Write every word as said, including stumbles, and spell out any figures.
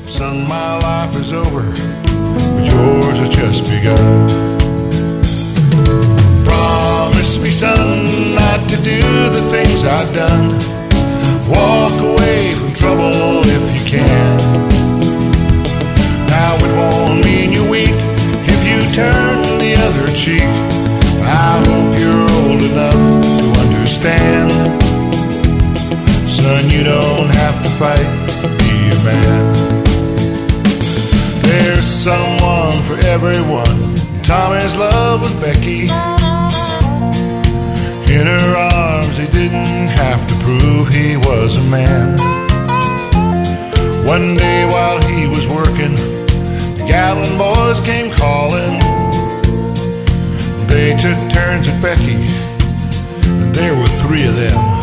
Son, my life is over, but yours has just begun. Promise me, son, not to do the things I've done. Walk away from trouble if you can. Now it won't mean you're weak if you turn the other cheek. I hope you're old enough to understand. Son, you don't have to fight to be a man. There's someone for everyone. Tommy's love was Becky. In her arms he didn't have to prove he was a man. One day while he was working, the Gatlin boys came calling. They took turns at Becky, and there were three of them.